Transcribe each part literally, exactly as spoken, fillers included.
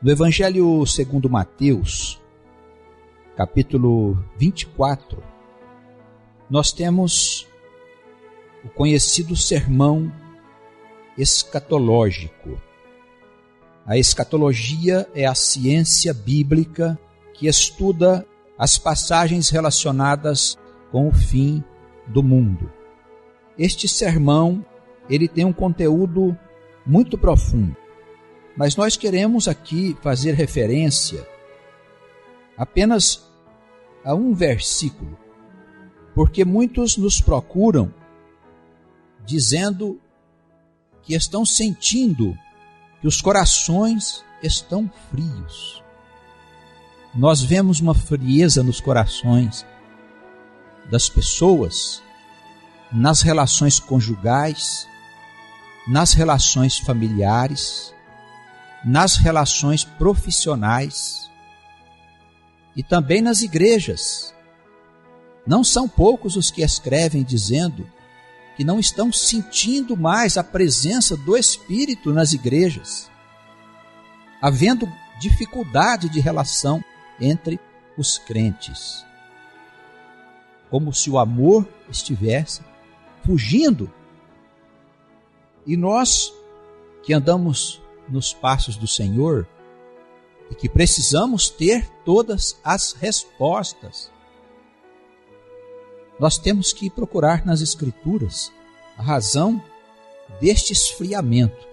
No Evangelho segundo Mateus, capítulo vinte e quatro, nós temos o conhecido sermão escatológico. A escatologia é a ciência bíblica que estuda as passagens relacionadas com o fim do mundo. Este sermão, ele tem um conteúdo muito profundo, mas nós queremos aqui fazer referência apenas a um versículo, porque muitos nos procuram dizendo que estão sentindo que os corações estão frios. Nós vemos uma frieza nos corações das pessoas, nas relações conjugais, nas relações familiares, nas relações profissionais e também nas igrejas. Não são poucos os que escrevem dizendo que não estão sentindo mais a presença do Espírito nas igrejas, havendo dificuldade de relação entre os crentes, como se o amor estivesse fugindo. E nós que andamos nos passos do Senhor e que precisamos ter todas as respostas, nós temos que procurar nas Escrituras a razão deste esfriamento.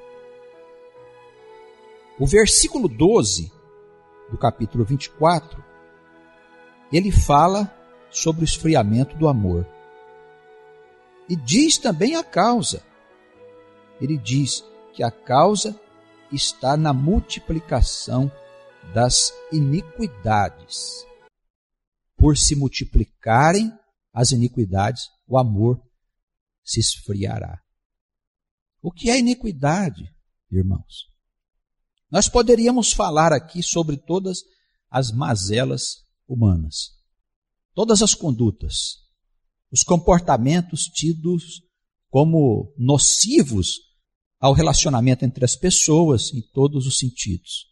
O versículo doze do capítulo vinte e quatro, ele fala sobre o esfriamento do amor. E diz também a causa. Ele diz que a causa está na multiplicação das iniquidades. Por se multiplicarem as iniquidades, o amor se esfriará. O que é iniquidade, irmãos? Nós poderíamos falar aqui sobre todas as mazelas humanas, todas as condutas, os comportamentos tidos como nocivos ao relacionamento entre as pessoas em todos os sentidos.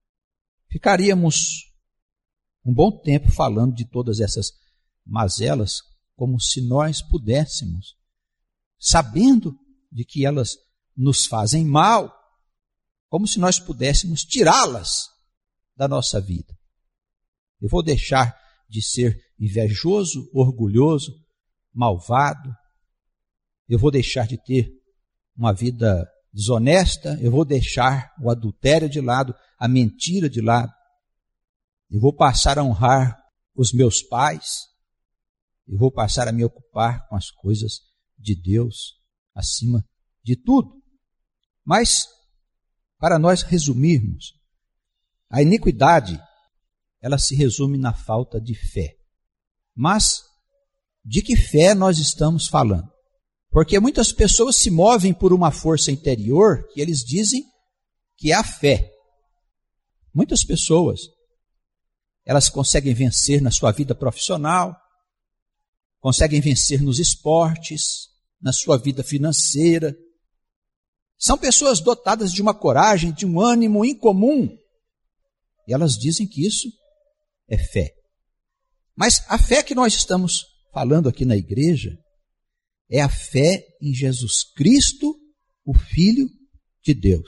Ficaríamos um bom tempo falando de todas essas mazelas, como se nós pudéssemos, sabendo de que elas nos fazem mal, como se nós pudéssemos tirá-las da nossa vida. Eu vou deixar de ser invejoso, orgulhoso, malvado, eu vou deixar de ter uma vida desonesta, eu vou deixar o adultério de lado, a mentira de lado, eu vou passar a honrar os meus pais, eu vou passar a me ocupar com as coisas de Deus acima de tudo. Mas, para nós resumirmos, a iniquidade, ela se resume na falta de fé. Mas, de que fé nós estamos falando? Porque muitas pessoas se movem por uma força interior que eles dizem que é a fé. Muitas pessoas, elas conseguem vencer na sua vida profissional, conseguem vencer nos esportes, na sua vida financeira. São pessoas dotadas de uma coragem, de um ânimo incomum. E elas dizem que isso é fé. Mas a fé que nós estamos falando aqui na igreja é a fé em Jesus Cristo, o Filho de Deus.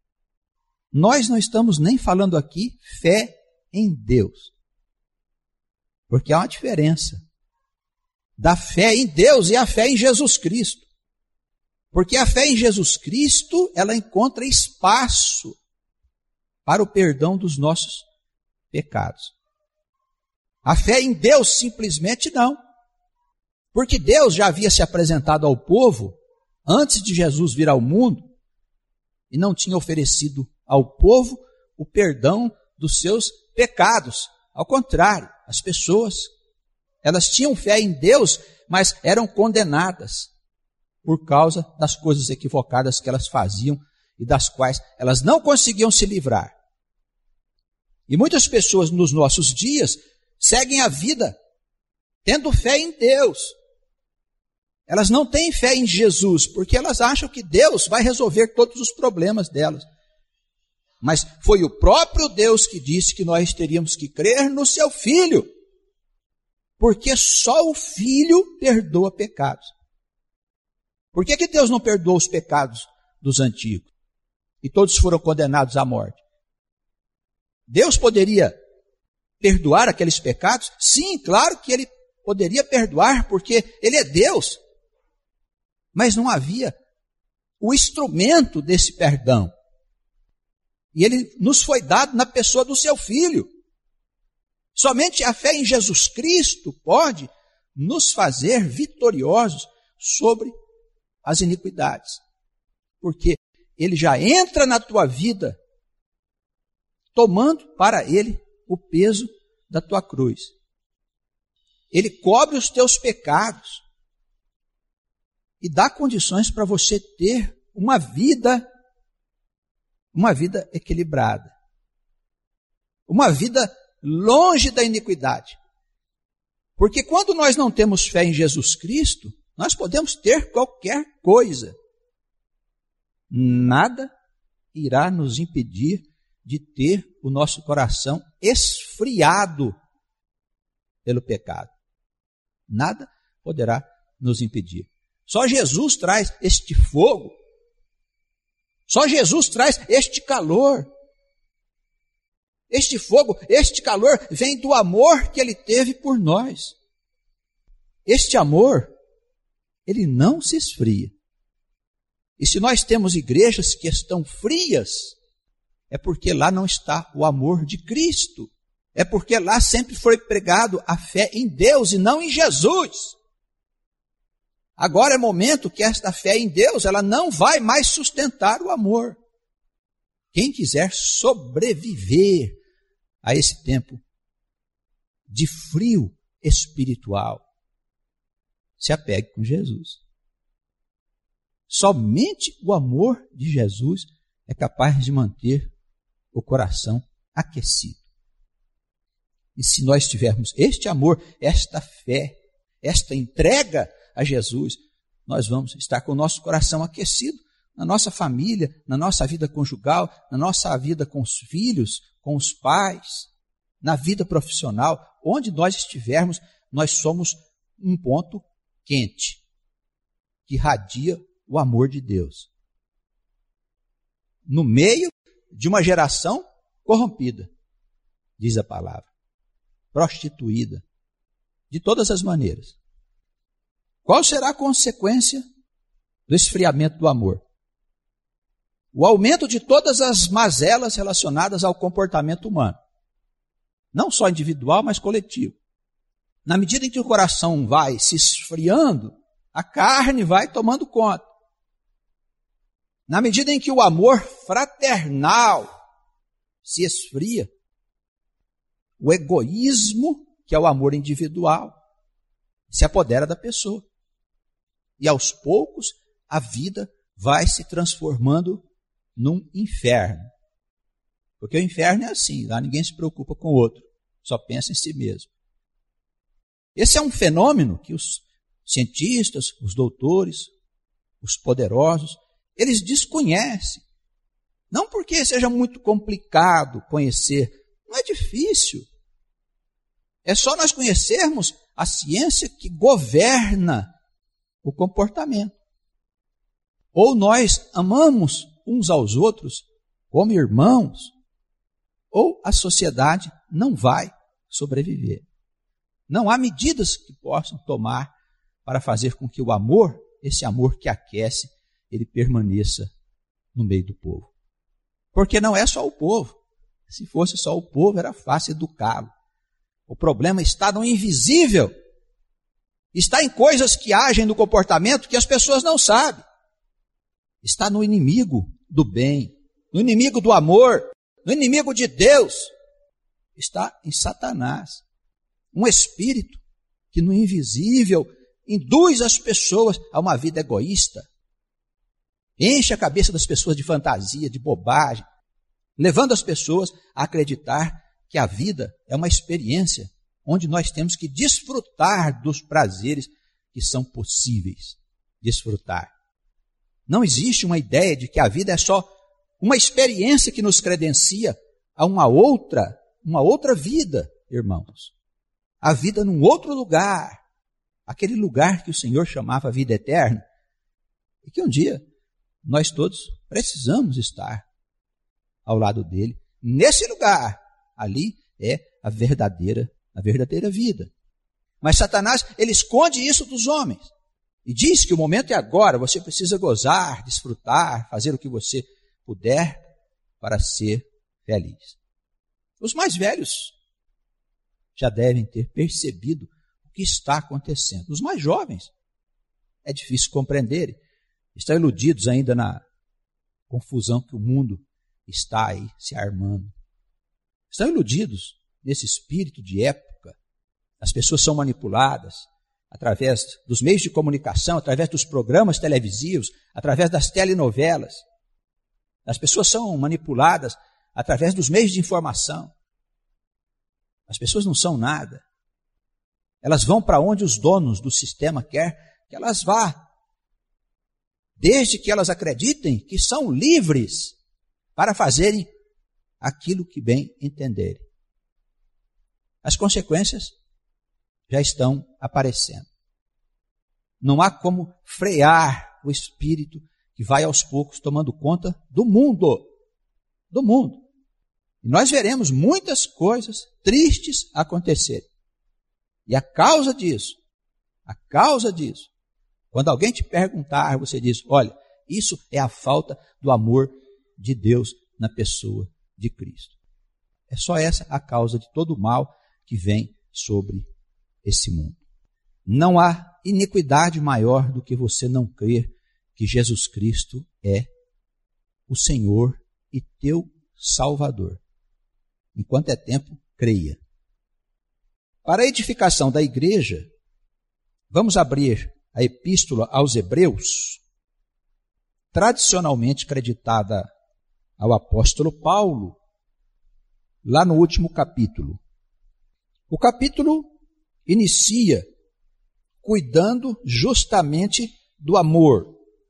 Nós não estamos nem falando aqui fé em Deus, porque há uma diferença da fé em Deus e a fé em Jesus Cristo. Porque a fé em Jesus Cristo, ela encontra espaço para o perdão dos nossos pecados. A fé em Deus simplesmente não. Porque Deus já havia se apresentado ao povo antes de Jesus vir ao mundo e não tinha oferecido ao povo o perdão dos seus pecados. Ao contrário, as pessoas, elas tinham fé em Deus, mas eram condenadas por causa das coisas equivocadas que elas faziam e das quais elas não conseguiam se livrar. E muitas pessoas nos nossos dias seguem a vida tendo fé em Deus. Elas não têm fé em Jesus, porque elas acham que Deus vai resolver todos os problemas delas. mas foi o próprio Deus que disse que nós teríamos que crer no seu Filho, porque só o Filho perdoa pecados. Por que que Deus não perdoou os pecados dos antigos? E todos foram condenados à morte. Deus poderia perdoar aqueles pecados? Sim, claro que Ele poderia perdoar, porque Ele é Deus. Mas não havia o instrumento desse perdão. E Ele nos foi dado na pessoa do seu Filho. Somente a fé em Jesus Cristo pode nos fazer vitoriosos sobre as iniquidades. Porque Ele já entra na tua vida tomando para Ele o peso da tua cruz. Ele cobre os teus pecados e dá condições para você ter uma vida, uma vida equilibrada. Uma vida longe da iniquidade. Porque quando nós não temos fé em Jesus Cristo, nós podemos ter qualquer coisa. Nada irá nos impedir de ter o nosso coração esfriado pelo pecado. Nada poderá nos impedir. Só Jesus traz este fogo. Só Jesus traz este calor. Este fogo, este calor vem do amor que Ele teve por nós. Este amor, ele não se esfria. E se nós temos igrejas que estão frias, é porque lá não está o amor de Cristo. É porque lá sempre foi pregado a fé em Deus e não em Jesus. Agora é momento que esta fé em Deus, ela não vai mais sustentar o amor. Quem quiser sobreviver a esse tempo de frio espiritual, se apegue com Jesus. Somente o amor de Jesus é capaz de manter o coração aquecido. E se nós tivermos este amor, esta fé, esta entrega a Jesus, nós vamos estar com o nosso coração aquecido na nossa família, na nossa vida conjugal, na nossa vida com os filhos, com os pais, na vida profissional, onde nós estivermos, nós somos um ponto quente, que irradia o amor de Deus. No meio de uma geração corrompida, diz a palavra, prostituída, de todas as maneiras. Qual será a consequência do esfriamento do amor? O aumento de todas as mazelas relacionadas ao comportamento humano. Não só individual, mas coletivo. Na medida em que o coração vai se esfriando, a carne vai tomando conta. Na medida em que o amor fraternal se esfria, o egoísmo, que é o amor individual, se apodera da pessoa. E aos poucos, a vida vai se transformando num inferno. Porque o inferno é assim, lá ninguém se preocupa com o outro, só pensa em si mesmo. Esse é um fenômeno que os cientistas, os doutores, os poderosos, eles desconhecem. Não porque seja muito complicado conhecer, não é difícil. É só nós conhecermos a ciência que governa o comportamento. Ou nós amamos uns aos outros como irmãos, ou a sociedade não vai sobreviver. Não há medidas que possam tomar para fazer com que o amor, esse amor que aquece, ele permaneça no meio do povo. Porque não é só o povo. Se fosse só o povo, era fácil educá-lo. O problema está no invisível. Está em coisas que agem no comportamento que as pessoas não sabem. Está no inimigo do bem, no inimigo do amor, no inimigo de Deus. Está em Satanás. Um espírito que no invisível induz as pessoas a uma vida egoísta. Enche a cabeça das pessoas de fantasia, de bobagem, levando as pessoas a acreditar que a vida é uma experiência onde nós temos que desfrutar dos prazeres que são possíveis desfrutar. Não existe uma ideia de que a vida é só uma experiência que nos credencia a uma outra, uma outra vida, irmãos. A vida num outro lugar, aquele lugar que o Senhor chamava vida eterna, e que um dia nós todos precisamos estar ao lado dele. Nesse lugar, ali é a verdadeira, a verdadeira vida. Mas Satanás, ele esconde isso dos homens. E diz que o momento é agora, você precisa gozar, desfrutar, fazer o que você puder para ser feliz. Os mais velhos já devem ter percebido o que está acontecendo. Os mais jovens, é difícil compreenderem, estão iludidos ainda na confusão que o mundo está aí se armando. Estão iludidos nesse espírito de época. As pessoas são manipuladas através dos meios de comunicação, através dos programas televisivos, através das telenovelas. As pessoas são manipuladas através dos meios de informação. As pessoas não são nada. Elas vão para onde os donos do sistema querem que elas vá, desde que elas acreditem que são livres para fazerem aquilo que bem entenderem. As consequências já estão aparecendo. Não há como frear o espírito que vai aos poucos tomando conta do mundo. Do mundo. E nós veremos muitas coisas tristes acontecerem. E a causa disso, a causa disso, quando alguém te perguntar, você diz, olha, isso é a falta do amor de Deus na pessoa de Cristo. É só essa a causa de todo o mal que vem sobre esse mundo. Não há iniquidade maior do que você não crer que Jesus Cristo é o Senhor e teu Salvador. Enquanto é tempo, creia. Para a edificação da igreja, vamos abrir a epístola aos Hebreus, tradicionalmente creditada ao apóstolo Paulo, lá no último capítulo. O capítulo inicia cuidando justamente do amor.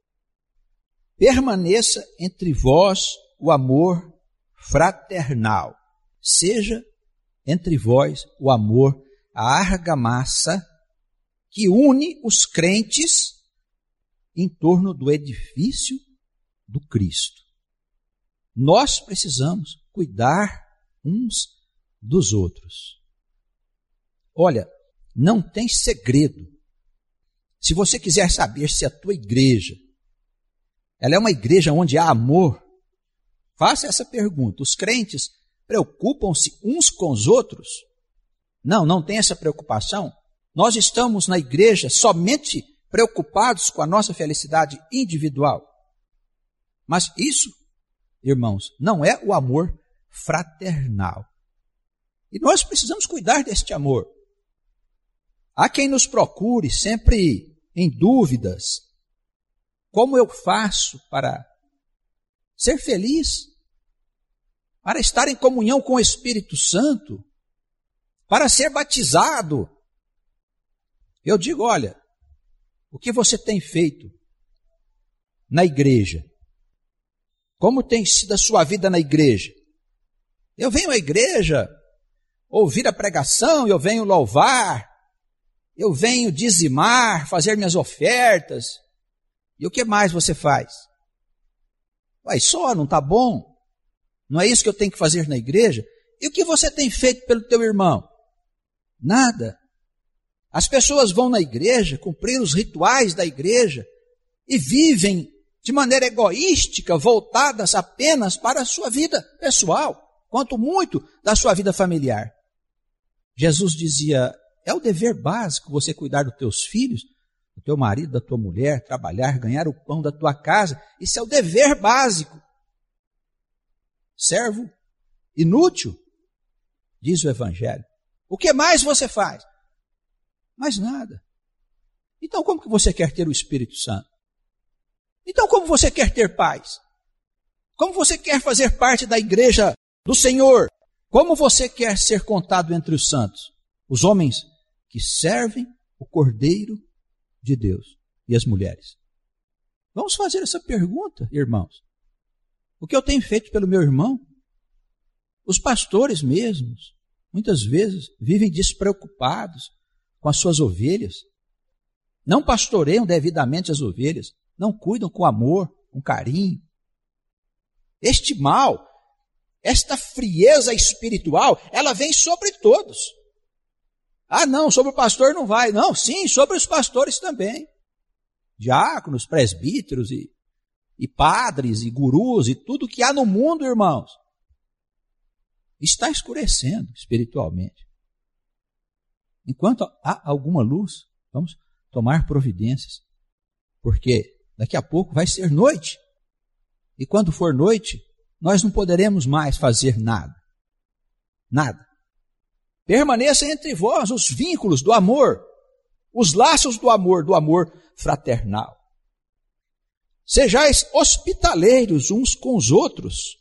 Permaneça entre vós o amor fraternal. Seja entre vós o amor, a argamassa que une os crentes em torno do edifício do Cristo. Nós precisamos cuidar uns dos outros. Olha, não tem segredo. Se você quiser saber se a tua igreja, ela é uma igreja onde há amor, faça essa pergunta. Os crentes preocupam-se uns com os outros? Não, não tem essa preocupação. Nós estamos na igreja somente preocupados com a nossa felicidade individual. Mas isso, irmãos, não é o amor fraternal. E nós precisamos cuidar deste amor. Há quem nos procure sempre em dúvidas. Como eu faço para ser feliz? Para estar em comunhão com o Espírito Santo? Para ser batizado? Eu digo, olha, o que você tem feito na igreja? Como tem sido a sua vida na igreja? Eu venho à igreja ouvir a pregação, eu venho louvar, eu venho dizimar, fazer minhas ofertas. E o que mais você faz? Vai só, não está bom? Não é isso que eu tenho que fazer na igreja? E o que você tem feito pelo teu irmão? Nada. As pessoas vão na igreja, cumprir os rituais da igreja e vivem de maneira egoística, voltadas apenas para a sua vida pessoal, quanto muito da sua vida familiar. Jesus dizia, é o dever básico você cuidar dos teus filhos, do teu marido, da tua mulher, trabalhar, ganhar o pão da tua casa. Isso é o dever básico. Servo inútil, diz o Evangelho. O que mais você faz? Mais nada. Então como que você quer ter o Espírito Santo? Então como você quer ter paz? Como você quer fazer parte da igreja do Senhor? Como você quer ser contado entre os santos? Os homens que servem o Cordeiro de Deus e as mulheres. Vamos fazer essa pergunta, irmãos. o que eu tenho feito pelo meu irmão? Os pastores mesmos, muitas vezes, vivem despreocupados com as suas ovelhas. Não pastoreiam devidamente as ovelhas, não cuidam com amor, com carinho. Este mal, esta frieza espiritual, ela vem sobre todos. Ah, não, sobre o pastor não vai. Não, sim, sobre os pastores também. Diáconos, presbíteros e, e padres e gurus e tudo que há no mundo, irmãos, está escurecendo espiritualmente. Enquanto há alguma luz, vamos tomar providências, porque daqui a pouco vai ser noite. E quando for noite, nós não poderemos mais fazer nada. Nada. Permaneçam entre vós os vínculos do amor, os laços do amor, do amor fraternal. Sejais hospitaleiros uns com os outros,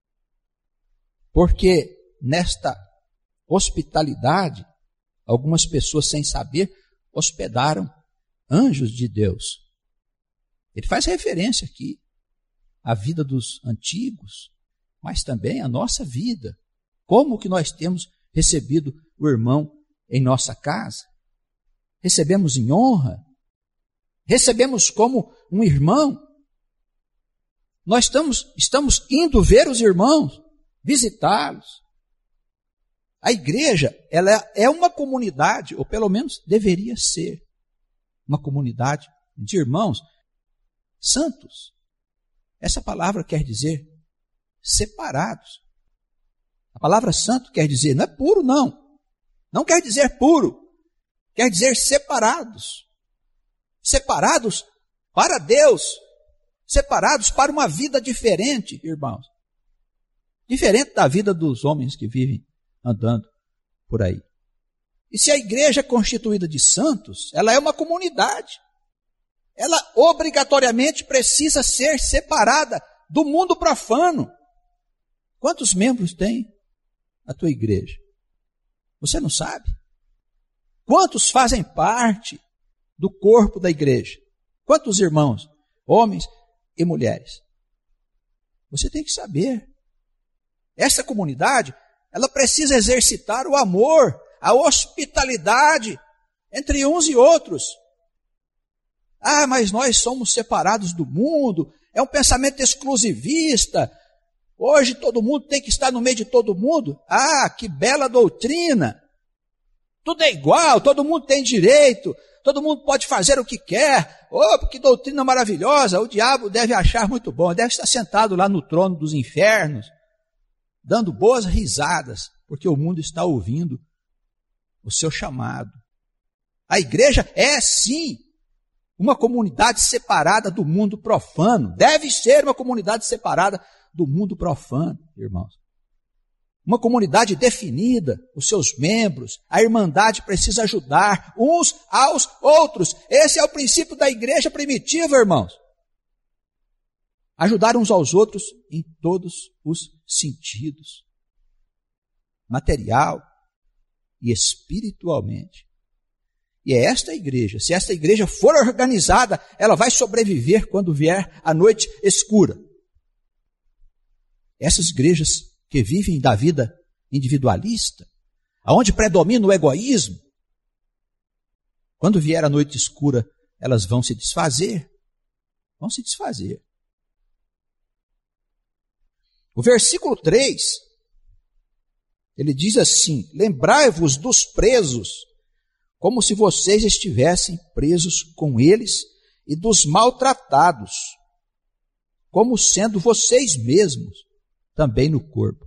porque nesta hospitalidade, algumas pessoas sem saber hospedaram anjos de Deus. Ele faz referência aqui à vida dos antigos, mas também à nossa vida. Como que nós temos recebido o irmão em nossa casa? Recebemos em honra? Recebemos como um irmão? Nós estamos, estamos indo ver os irmãos, visitá-los. A igreja, ela é uma comunidade, ou pelo menos deveria ser, uma comunidade de irmãos santos. Essa palavra quer dizer separados. A palavra santo quer dizer, não é puro não, não quer dizer puro, quer dizer separados. Separados para Deus, separados para uma vida diferente, irmãos. Diferente da vida dos homens que vivem andando por aí. E se a igreja é constituída de santos, ela é uma comunidade. Ela obrigatoriamente precisa ser separada do mundo profano. Quantos membros tem a tua igreja? Você não sabe? Quantos fazem parte do corpo da igreja? Quantos irmãos, homens e mulheres? Você tem que saber. Essa comunidade, ela precisa exercitar o amor, a hospitalidade entre uns e outros. Ah, mas nós somos separados do mundo, é um pensamento exclusivista. Hoje todo mundo tem que estar no meio de todo mundo. Ah, que bela doutrina. Tudo é igual, todo mundo tem direito, todo mundo pode fazer o que quer. Oh, que doutrina maravilhosa, o diabo deve achar muito bom, deve estar sentado lá no trono dos infernos, dando boas risadas, porque o mundo está ouvindo o seu chamado. A igreja é sim uma comunidade separada do mundo profano. Deve ser uma comunidade separada do mundo profano, irmãos. Uma comunidade definida, os seus membros, a irmandade precisa ajudar uns aos outros. Esse é o princípio da igreja primitiva, irmãos. Ajudar uns aos outros em todos os sentidos, material e espiritualmente. E é esta igreja, se esta igreja for organizada, ela vai sobreviver quando vier a noite escura. Essas igrejas que vivem da vida individualista, aonde predomina o egoísmo, quando vier a noite escura, elas vão se desfazer, vão se desfazer. O versículo três, ele diz assim: lembrai-vos dos presos, como se vocês estivessem presos com eles, e dos maltratados, como sendo vocês mesmos também no corpo.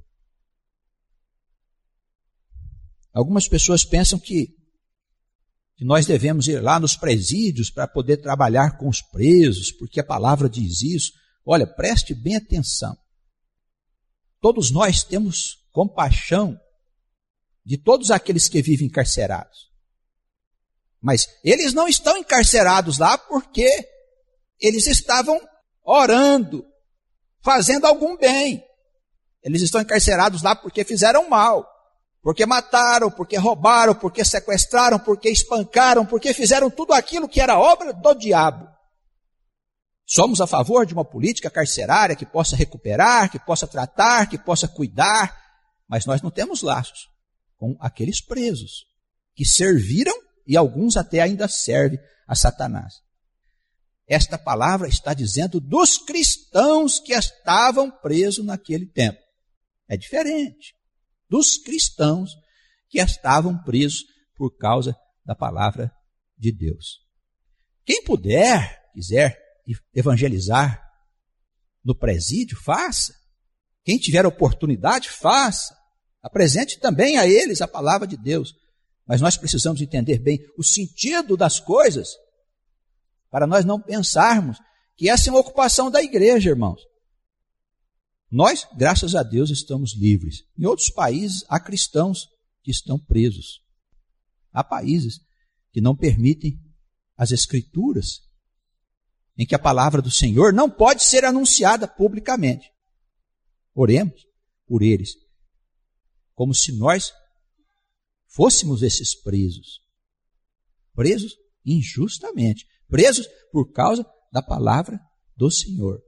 Algumas pessoas pensam que, que nós devemos ir lá nos presídios para poder trabalhar com os presos, porque a palavra diz isso. Olha, preste bem atenção. Todos nós temos compaixão de todos aqueles que vivem encarcerados. Mas eles não estão encarcerados lá porque eles estavam orando, fazendo algum bem. Eles estão encarcerados lá porque fizeram mal, porque mataram, porque roubaram, porque sequestraram, porque espancaram, porque fizeram tudo aquilo que era obra do diabo. Somos a favor de uma política carcerária que possa recuperar, que possa tratar, que possa cuidar, mas nós não temos laços com aqueles presos que serviram e alguns até ainda servem a Satanás. Esta palavra está dizendo dos cristãos que estavam presos naquele tempo. É diferente dos cristãos que estavam presos por causa da palavra de Deus. Quem puder, quiser evangelizar no presídio, faça. Quem tiver oportunidade, faça. Apresente também a eles a palavra de Deus. Mas nós precisamos entender bem o sentido das coisas para nós não pensarmos que essa é uma ocupação da igreja, irmãos. Nós, graças a Deus, estamos livres. Em outros países, há cristãos que estão presos. Há países que não permitem as escrituras, em que a palavra do Senhor não pode ser anunciada publicamente. Oremos por eles, como se nós fôssemos esses presos. Presos injustamente. Presos por causa da palavra do Senhor.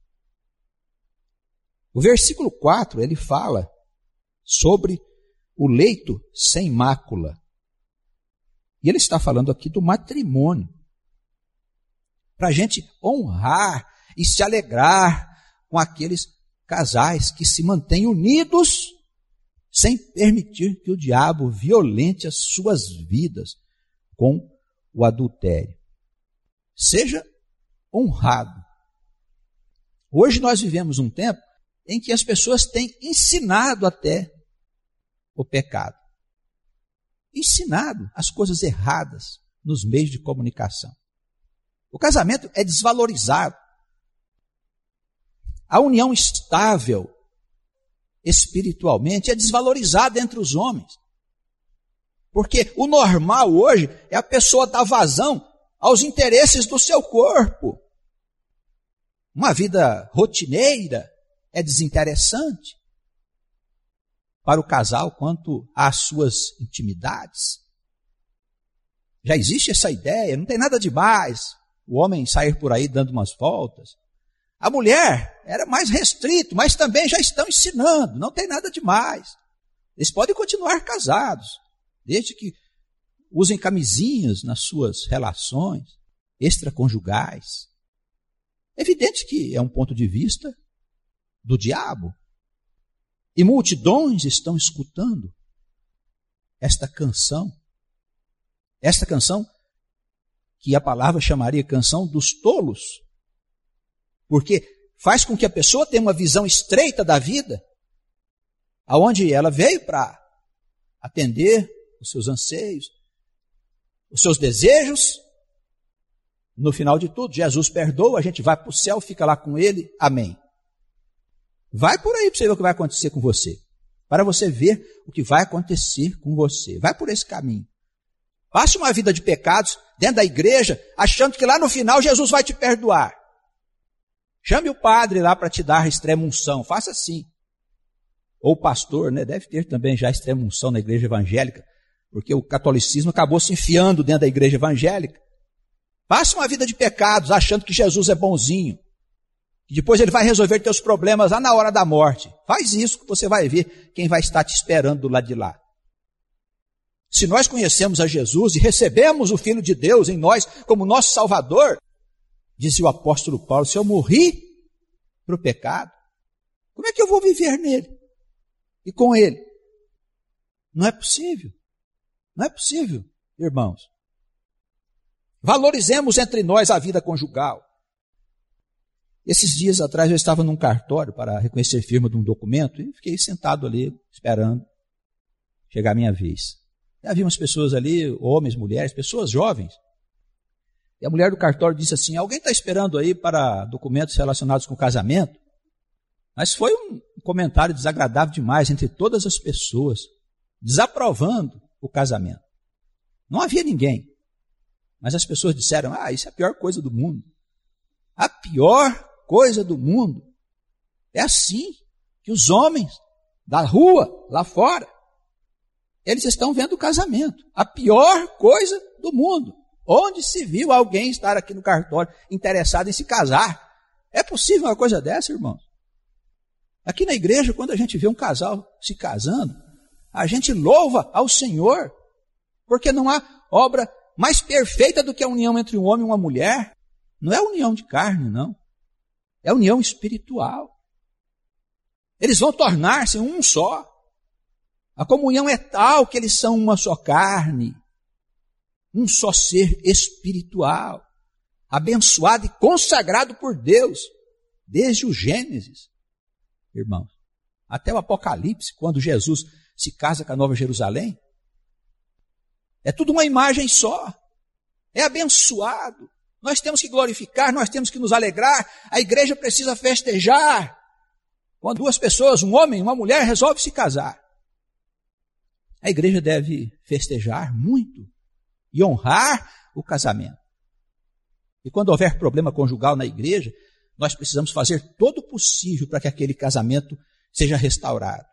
O versículo quatro, ele fala sobre o leito sem mácula. E ele está falando aqui do matrimônio. Para a gente honrar e se alegrar com aqueles casais que se mantêm unidos sem permitir que o diabo violente as suas vidas com o adultério. Seja honrado. Hoje nós vivemos um tempo em que as pessoas têm ensinado até o pecado. Ensinado as coisas erradas nos meios de comunicação. O casamento é desvalorizado. A união estável espiritualmente é desvalorizada entre os homens. Porque o normal hoje é a pessoa dar vazão aos interesses do seu corpo. Uma vida rotineira é desinteressante para o casal quanto às suas intimidades. Já existe essa ideia, não tem nada demais o homem sair por aí dando umas voltas. A mulher era mais restrito, mas também já estão ensinando, não tem nada demais. Eles podem continuar casados, desde que usem camisinhas nas suas relações extraconjugais. É evidente que é um ponto de vista do diabo. E multidões estão escutando esta canção. Esta canção que a palavra chamaria canção dos tolos. Porque faz com que a pessoa tenha uma visão estreita da vida, aonde ela veio para atender os seus anseios, os seus desejos. No final de tudo, Jesus perdoa, a gente vai para o céu, fica lá com ele, amém. Vai por aí para você ver o que vai acontecer com você. Para você ver o que vai acontecer com você. Vai por esse caminho. Passe uma vida de pecados dentro da igreja, achando que lá no final Jesus vai te perdoar. Chame o padre lá para te dar a extrema unção. Faça assim. Ou o pastor, né? Deve ter também já a extrema unção na igreja evangélica, porque o catolicismo acabou se enfiando dentro da igreja evangélica. Passe uma vida de pecados, achando que Jesus é bonzinho. E depois ele vai resolver teus problemas lá na hora da morte. Faz isso que você vai ver quem vai estar te esperando do lado de lá. Se nós conhecemos a Jesus e recebemos o Filho de Deus em nós como nosso Salvador, dizia o apóstolo Paulo, se eu morri para o pecado, como é que eu vou viver nele? E com ele? Não é possível. Não é possível, irmãos. Valorizemos entre nós a vida conjugal. Esses dias atrás eu estava num cartório para reconhecer firma de um documento e fiquei sentado ali esperando chegar a minha vez. E havia umas pessoas ali, homens, mulheres, pessoas jovens. E a mulher do cartório disse assim, alguém está esperando aí para documentos relacionados com casamento? Mas foi um comentário desagradável demais entre todas as pessoas, desaprovando o casamento. Não havia ninguém. Mas as pessoas disseram, ah, isso é a pior coisa do mundo. A pior coisa do mundo é assim que os homens da rua, lá fora, eles estão vendo o casamento. A pior coisa do mundo. Onde se viu alguém estar aqui no cartório interessado em se casar? É possível uma coisa dessa, irmãos? Aqui na igreja, quando a gente vê um casal se casando, a gente louva ao Senhor, porque não há obra mais perfeita do que a união entre um homem e uma mulher. Não é união de carne, não. É união espiritual. Eles vão tornar-se um só. A comunhão é tal que eles são uma só carne, um só ser espiritual, abençoado e consagrado por Deus, desde o Gênesis, irmãos, até o Apocalipse, quando Jesus se casa com a Nova Jerusalém. É tudo uma imagem só. É abençoado. Nós temos que glorificar, nós temos que nos alegrar. A igreja precisa festejar. Quando duas pessoas, um homem e uma mulher, resolvem se casar, a igreja deve festejar muito e honrar o casamento. E quando houver problema conjugal na igreja, nós precisamos fazer todo o possível para que aquele casamento seja restaurado.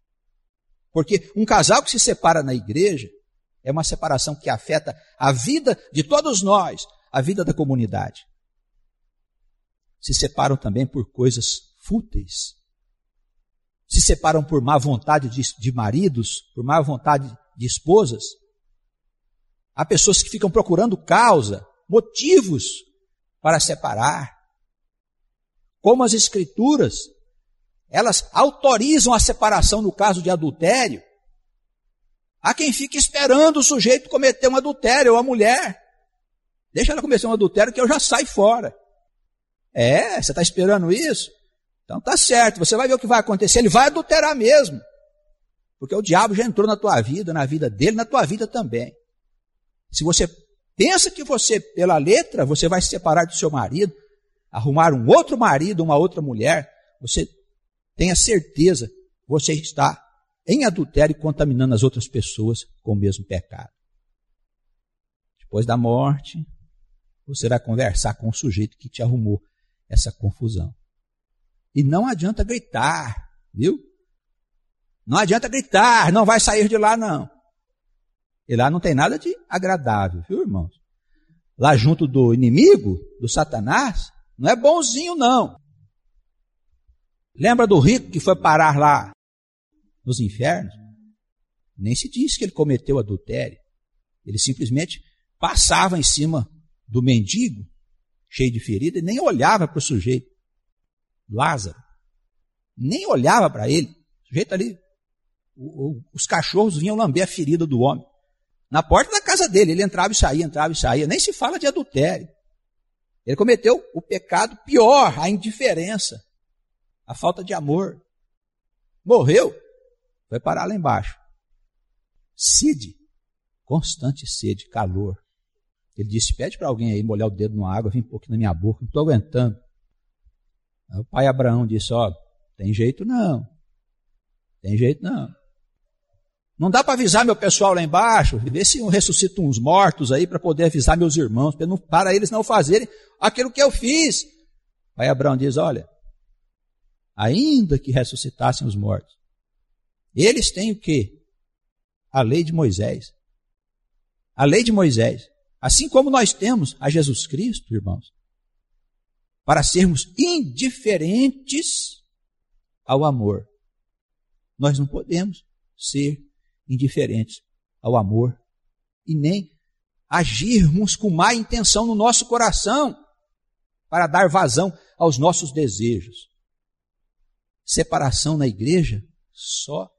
Porque um casal que se separa na igreja é uma separação que afeta a vida de todos nós, a vida da comunidade. Se separam também por coisas fúteis. Se separam por má vontade de, de maridos, por má vontade de esposas. Há pessoas que ficam procurando causa, motivos para separar. Como as escrituras, elas autorizam a separação no caso de adultério. Há quem fique esperando o sujeito cometer um adultério, ou a mulher. Deixa ela cometer um adultério que eu já saio fora. É, você está esperando isso? Então tá certo, você vai ver o que vai acontecer, ele vai adulterar mesmo. Porque o diabo já entrou na tua vida, na vida dele, na tua vida também. Se você pensa que você, pela letra, você vai se separar do seu marido, arrumar um outro marido, uma outra mulher, você tenha certeza, você está em adultério e contaminando as outras pessoas com o mesmo pecado. Depois da morte, você vai conversar com o sujeito que te arrumou essa confusão. E não adianta gritar, viu? Não adianta gritar, não vai sair de lá não. E lá não tem nada de agradável, viu, irmãos? Lá junto do inimigo, do Satanás, não é bonzinho não. Lembra do rico que foi parar lá nos infernos? Nem se diz que ele cometeu adultério. Ele simplesmente passava em cima do mendigo, cheio de ferida, e nem olhava para o sujeito. Lázaro, nem olhava para ele. O sujeito ali, o, o, os cachorros vinham lamber a ferida do homem. Na porta da casa dele, ele entrava e saía, entrava e saía. Nem se fala de adultério. Ele cometeu o pecado pior, a indiferença, a falta de amor. Morreu, foi parar lá embaixo. Sede, constante sede, calor. Ele disse, pede para alguém aí molhar o dedo numa água, vem um pouquinho na minha boca, não estou aguentando. Aí o pai Abraão disse, ó, tem jeito não, tem jeito não. Não dá para avisar meu pessoal lá embaixo, ver se eu ressuscito uns mortos aí para poder avisar meus irmãos, para, não, para eles não fazerem aquilo que eu fiz. O pai Abraão diz, olha, ainda que ressuscitassem os mortos, eles têm o quê? A lei de Moisés. A lei de Moisés. Assim como nós temos a Jesus Cristo, irmãos, para sermos indiferentes ao amor. Nós não podemos ser indiferentes ao amor e nem agirmos com má intenção no nosso coração para dar vazão aos nossos desejos. Separação na igreja só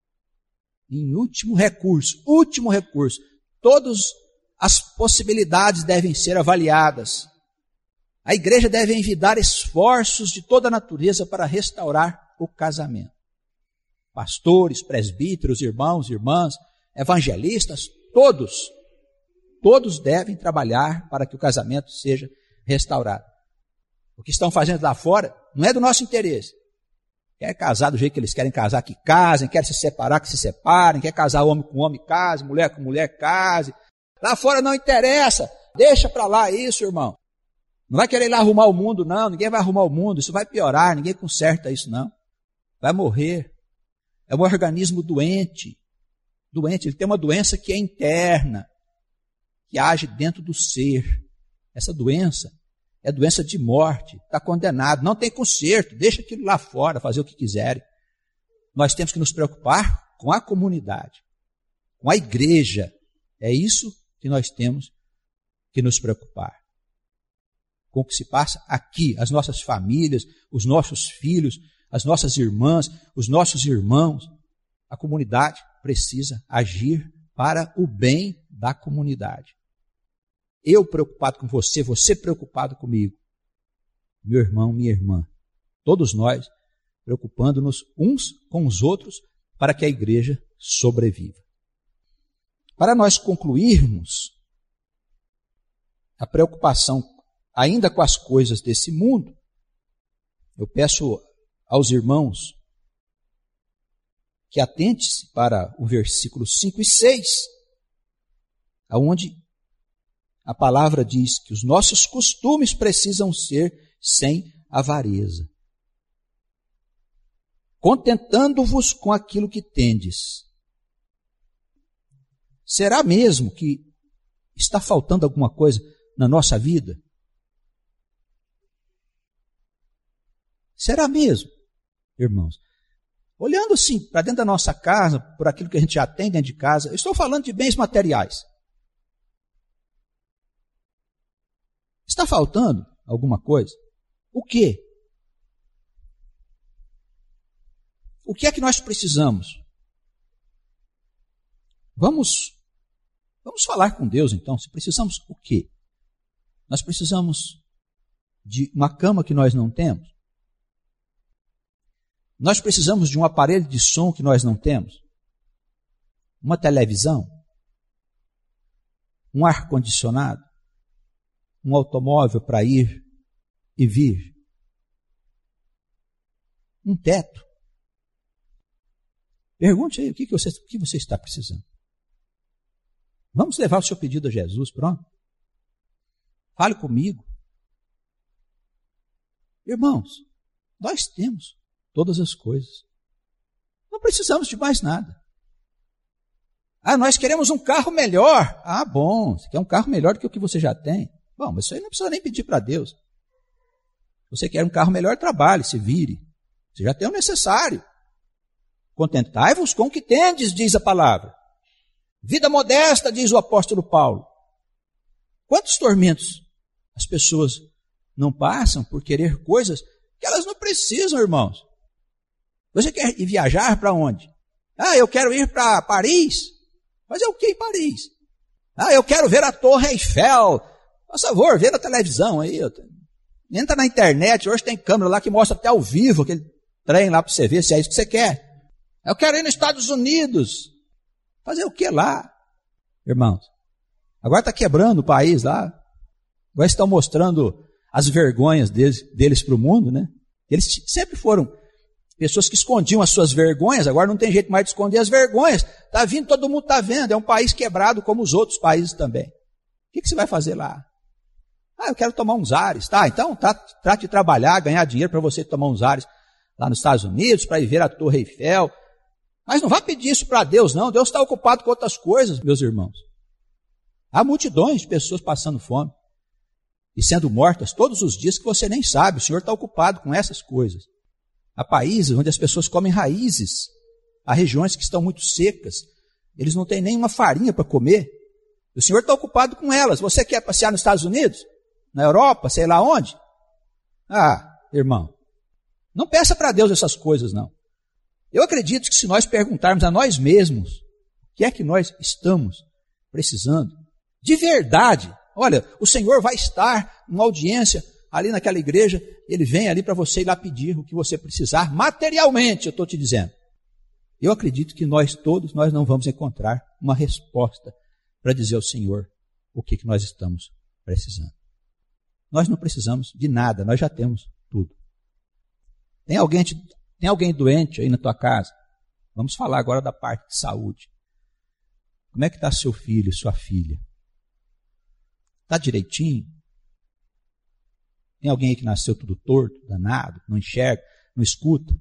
em último recurso, último recurso. Todas as possibilidades devem ser avaliadas. A igreja deve envidar esforços de toda a natureza para restaurar o casamento. Pastores, presbíteros, irmãos, irmãs, evangelistas, todos, todos devem trabalhar para que o casamento seja restaurado. O que estão fazendo lá fora não é do nosso interesse. Quer casar do jeito que eles querem casar, que casem, quer se separar, que se separem, quer casar homem com homem, case, mulher com mulher, case. Lá fora não interessa, deixa para lá isso, irmão. Não vai querer ir lá arrumar o mundo, não. Ninguém vai arrumar o mundo. Isso vai piorar. Ninguém conserta isso, não. Vai morrer. É um organismo doente. Doente. Ele tem uma doença que é interna, que age dentro do ser. Essa doença é doença de morte, está condenado, não tem conserto, deixa aquilo lá fora, fazer o que quiserem. Nós temos que nos preocupar com a comunidade, com a igreja. É isso que nós temos que nos preocupar. Com o que se passa aqui, as nossas famílias, os nossos filhos, as nossas irmãs, os nossos irmãos. A comunidade precisa agir para o bem da comunidade. Eu preocupado com você, você preocupado comigo. Meu irmão, minha irmã. Todos nós preocupando-nos uns com os outros para que a igreja sobreviva. Para nós concluirmos a preocupação ainda com as coisas desse mundo, eu peço aos irmãos que atente-se para o versículo cinco e seis, onde a palavra diz que os nossos costumes precisam ser sem avareza, contentando-vos com aquilo que tendes. Será mesmo que está faltando alguma coisa na nossa vida? Será mesmo, irmãos? Olhando assim para dentro da nossa casa, por aquilo que a gente já tem dentro de casa, eu estou falando de bens materiais. Está faltando alguma coisa? O quê? O que é que nós precisamos? Vamos, vamos falar com Deus então. Se precisamos o quê? Nós precisamos de uma cama que nós não temos? Nós precisamos de um aparelho de som que nós não temos? Uma televisão? Um ar-condicionado? Um automóvel para ir e vir? Um teto? Pergunte aí o que, que, você, o que você está precisando. Vamos levar o seu pedido a Jesus, pronto? Fale comigo. Irmãos, nós temos todas as coisas. Não precisamos de mais nada. Ah, nós queremos um carro melhor. Ah, bom, você quer um carro melhor do que o que você já tem. Bom, mas isso aí não precisa nem pedir para Deus. Você quer um carro melhor, trabalhe, se vire. Você já tem o necessário. Contentai-vos com o que tendes, diz a palavra. Vida modesta, diz o apóstolo Paulo. Quantos tormentos as pessoas não passam por querer coisas que elas não precisam, irmãos? Você quer ir viajar para onde? Ah, eu quero ir para Paris. Fazer o que em Paris? Ah, eu quero ver a Torre Eiffel. Por favor, vê na televisão aí. Entra na internet, hoje tem câmera lá que mostra até ao vivo aquele trem lá para você ver se é isso que você quer. Eu quero ir nos Estados Unidos. Fazer o que lá? Irmãos, agora está quebrando o país lá. Agora estão mostrando as vergonhas deles, deles para o mundo, né? Eles sempre foram pessoas que escondiam as suas vergonhas, agora não tem jeito mais de esconder as vergonhas. Está vindo, todo mundo está vendo. É um país quebrado como os outros países também. O que, que você vai fazer lá? Ah, eu quero tomar uns ares. Tá, então tá, trate de trabalhar, ganhar dinheiro para você tomar uns ares lá nos Estados Unidos, para ir ver a Torre Eiffel. Mas não vá pedir isso para Deus, não. Deus está ocupado com outras coisas, meus irmãos. Há multidões de pessoas passando fome e sendo mortas todos os dias que você nem sabe. O Senhor está ocupado com essas coisas. Há países onde as pessoas comem raízes. Há regiões que estão muito secas. Eles não têm nenhuma farinha para comer. O Senhor está ocupado com elas. Você quer passear nos Estados Unidos? Na Europa? Sei lá onde? Ah, irmão, não peça para Deus essas coisas, não. Eu acredito que se nós perguntarmos a nós mesmos o que é que nós estamos precisando, de verdade, olha, o Senhor vai estar numa audiência ali naquela igreja, Ele vem ali para você ir lá pedir o que você precisar, materialmente, eu estou te dizendo. Eu acredito que nós todos, nós não vamos encontrar uma resposta para dizer ao Senhor o que, que nós estamos precisando. Nós não precisamos de nada, nós já temos tudo. Tem alguém, tem alguém doente aí na tua casa? Vamos falar agora da parte de saúde. Como é que está seu filho, sua filha? Está direitinho? Tem alguém aí que nasceu tudo torto, danado, não enxerga, não escuta?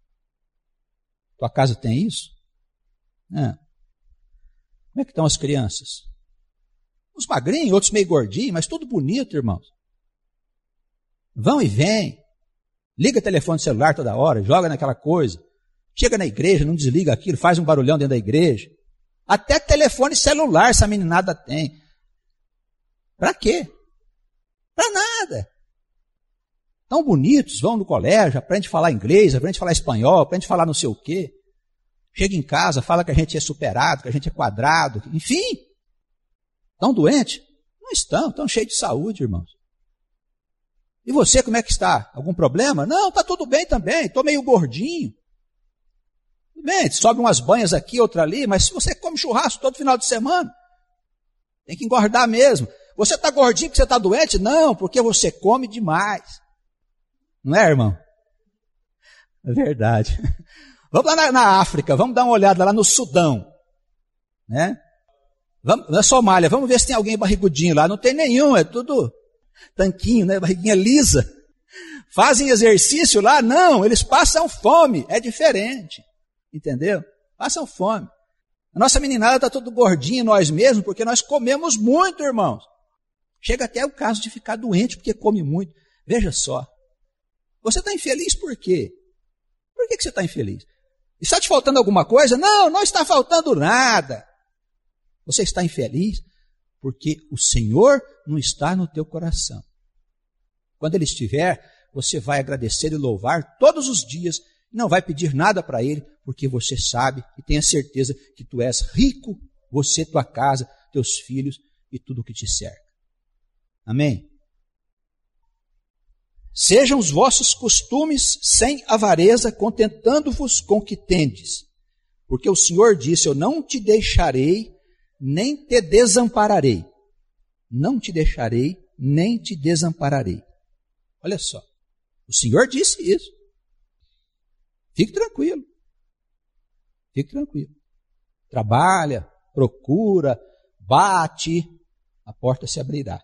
Tua casa tem isso? Não. Como é que estão as crianças? Uns magrinhos, outros meio gordinhos, mas tudo bonito, irmãos. Vão e vêm. Liga o telefone celular toda hora, joga naquela coisa. Chega na igreja, não desliga aquilo, faz um barulhão dentro da igreja. Até telefone celular essa meninada tem. Para quê? Para nada. Tão bonitos, vão no colégio, aprende a falar inglês, aprende a falar espanhol, aprende a falar não sei o quê. Chega em casa, fala que a gente é superado, que a gente é quadrado, enfim. Estão doentes? Não estão, estão cheios de saúde, irmãos. E você, como é que está? Algum problema? Não, está tudo bem também, estou meio gordinho. Tudo bem, sobe umas banhas aqui, outra ali, mas se você come churrasco todo final de semana, tem que engordar mesmo. Você está gordinho porque você está doente? Não, porque você come demais. Não é, irmão? É verdade. Vamos lá na, na África, vamos dar uma olhada lá no Sudão. Né? Vamos, na Somália, vamos ver se tem alguém barrigudinho lá. Não tem nenhum, é tudo tanquinho, né? Barriguinha lisa. Fazem exercício lá? Não, eles passam fome. É diferente. Entendeu? Passam fome. A nossa meninada está tudo gordinha nós mesmos, porque nós comemos muito, irmãos. Chega até o caso de ficar doente porque come muito. Veja só. Você está infeliz por quê? Por que, que você está infeliz? Está te faltando alguma coisa? Não, não está faltando nada. Você está infeliz porque o Senhor não está no teu coração. Quando Ele estiver, você vai agradecer e louvar todos os dias. Não vai pedir nada para Ele, porque você sabe e tem a certeza que tu és rico, você, tua casa, teus filhos e tudo o que te cerca. Amém? Sejam os vossos costumes sem avareza, contentando-vos com o que tendes. Porque o Senhor disse, eu não te deixarei, nem te desampararei. Não te deixarei, nem te desampararei. Olha só, o Senhor disse isso. Fique tranquilo. Fique tranquilo. Trabalha, procura, bate, a porta se abrirá.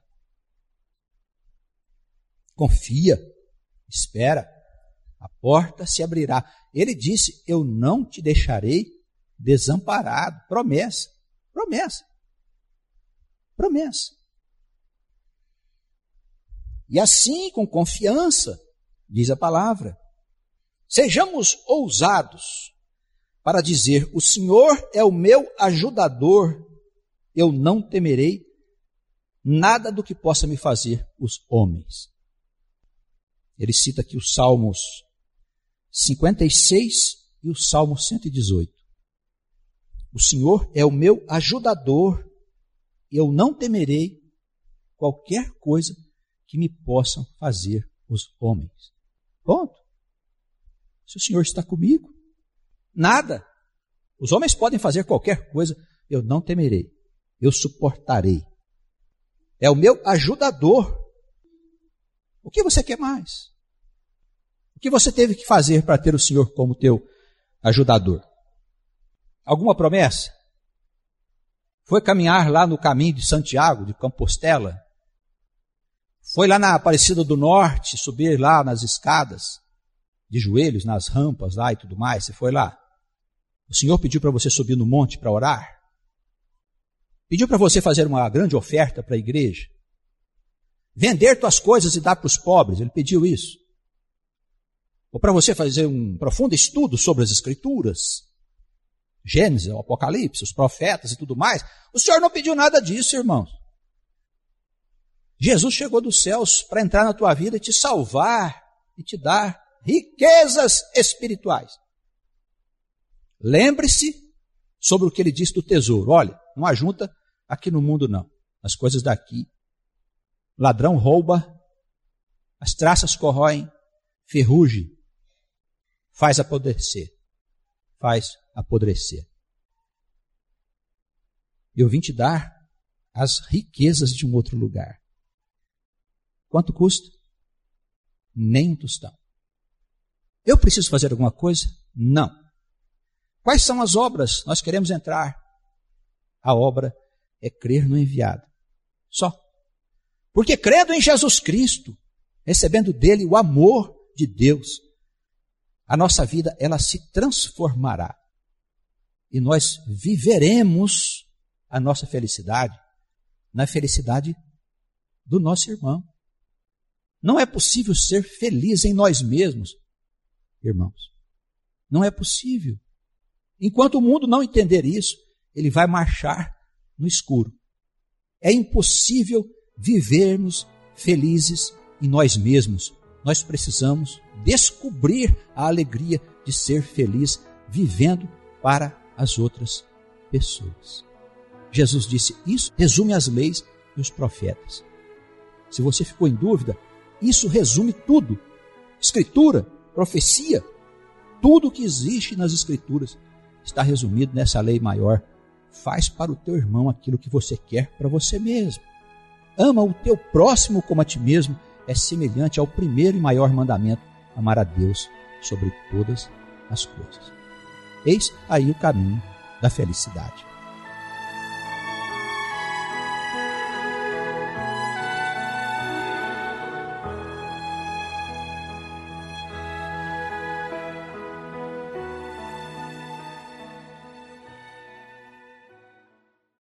Confia, espera, a porta se abrirá. Ele disse, eu não te deixarei desamparado. Promessa, promessa, promessa. E assim, com confiança, diz a palavra, sejamos ousados para dizer, o Senhor é o meu ajudador, eu não temerei nada do que possa me fazer os homens. Ele cita aqui os Salmos cinquenta e seis e o Salmo cento e dezoito. O Senhor é o meu ajudador, eu não temerei qualquer coisa que me possam fazer os homens. Ponto. Se o Senhor está comigo, nada. Os homens podem fazer qualquer coisa, eu não temerei, eu suportarei. É o meu ajudador. O que você quer mais? O que você teve que fazer para ter o Senhor como teu ajudador? Alguma promessa? Foi caminhar lá no caminho de Santiago, de Compostela? Foi lá na Aparecida do Norte, subir lá nas escadas, de joelhos, nas rampas lá e tudo mais? Você foi lá? O Senhor pediu para você subir no monte para orar? Pediu para você fazer uma grande oferta para a igreja? Vender tuas coisas e dar para os pobres? Ele pediu isso? Ou para você fazer um profundo estudo sobre as Escrituras? Gênesis, o Apocalipse, os profetas e tudo mais? O Senhor não pediu nada disso, irmãos. Jesus chegou dos céus para entrar na tua vida e te salvar e te dar riquezas espirituais. Lembre-se sobre o que ele disse do tesouro. Olha, não ajunta aqui no mundo não. As coisas daqui. Ladrão rouba, as traças corroem, ferrugem, faz apodrecer. Faz apodrecer. Eu vim te dar as riquezas de um outro lugar. Quanto custa? Nem um tostão. Eu preciso fazer alguma coisa? Não. Quais são as obras? Nós queremos entrar. A obra é crer no enviado. Só. Porque crendo em Jesus Cristo, recebendo dele o amor de Deus, a nossa vida ela se transformará. E nós viveremos a nossa felicidade na felicidade do nosso irmão. Não é possível ser feliz em nós mesmos, irmãos. Não é possível. Enquanto o mundo não entender isso, ele vai marchar no escuro. É impossível vivermos felizes em nós mesmos. Nós precisamos descobrir a alegria de ser feliz vivendo para as outras pessoas. Jesus disse isso, resume as leis e os profetas. Se você ficou em dúvida, isso resume tudo. Escritura, profecia, tudo que existe nas Escrituras está resumido nessa lei maior. Faz para o teu irmão aquilo que você quer para você mesmo. Ama o teu próximo como a ti mesmo. É semelhante ao primeiro e maior mandamento, amar a Deus sobre todas as coisas. Eis aí o caminho da felicidade.